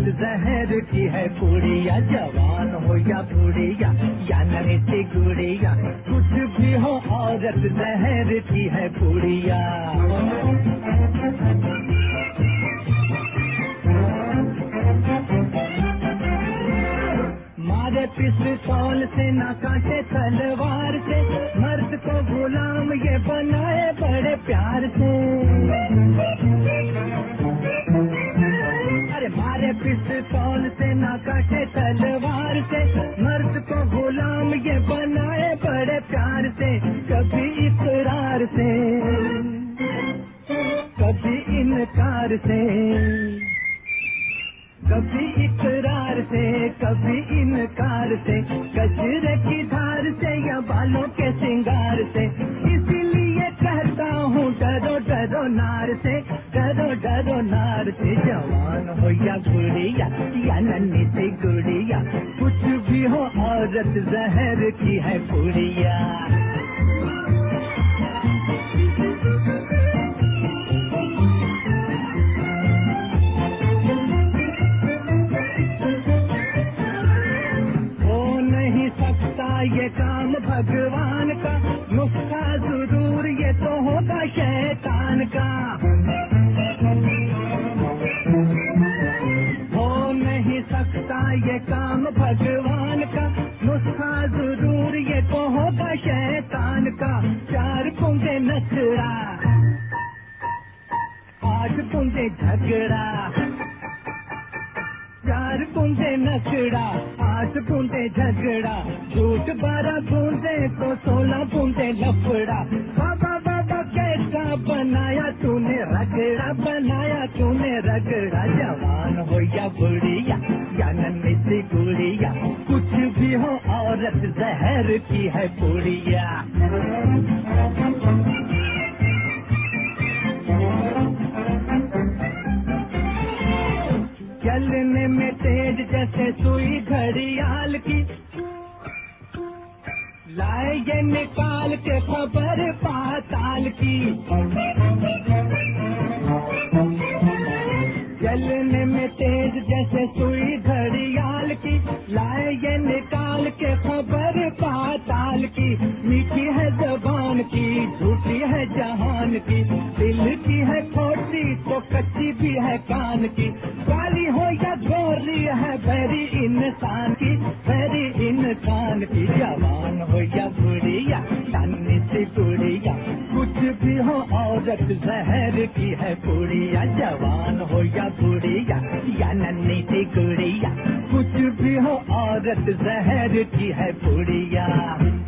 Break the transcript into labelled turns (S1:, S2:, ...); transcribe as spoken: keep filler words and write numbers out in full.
S1: औरत जहर की है पूड़िया, जवान हो या बूढ़िया या नन्ही गुड़िया, कुछ भी हो औरत जहर की है पूड़िया। मारे पिस्तौल से ना काटे तलवार से, मर्द को गुलाम ये बनाए बड़े प्यार से। अरे मारे पिस्तौल से ना काटे तलवार से, मर्द को गुलाम ये बनाए बड़े प्यार से। कभी इकरार से कभी इनकार से, कभी इकरार से कभी इनकार से, कचरे की धार से या बालों के सिंगार से। इसीलिए कहता हूँ डरो डरो नार से, डरो डरो नार से। जवान हो या बुढ़िया या नन्ही सी गुड़िया, कुछ भी हो औरत जहर की है पूड़िया। ये काम भगवान का, नुस्खा जरूर ये तो होगा शैतान का। हो नहीं सकता ये काम भगवान का, नुस्खा जरूर ये तो होगा शैतान का। चार पुंजे नखरा, आठ पुंजे झगड़ा, चार बूंदे नखड़ा आठ बूंदे झगड़ा, झूठ बारह बूंदे तो सोलह बूंदे लफड़ा। बाबा बाबा कैसा बनाया तूने रगड़ा, बनाया तूने रगड़ा। जवान हो या बुढ़िया या नन्ही सी गुड़िया, कुछ भी हो औरत जहर की है पूड़िया। चलने में तेज जैसे सुई घड़ियाल की, लाए ये निकाल के खबर पाताल की। चलने में तेज जैसे सुई घड़ियाल की, लाए ये निकाल के खबर पाताल की। मीठी है जबान की, झूठी है जहान की, दिल की है खोटी तो कच्ची भी है कान की। काली हो या गोरी है भरी इंसान की, भरी इंसान की। जवान हो या बुढ़िया नन्ही सी गुड़िया, कुछ भी हो औरत जहर की है पूड़िया। जवान हो या बुढ़िया या नन्ही सी गुड़िया, कुछ भी हो औरत जहर की है पूड़िया।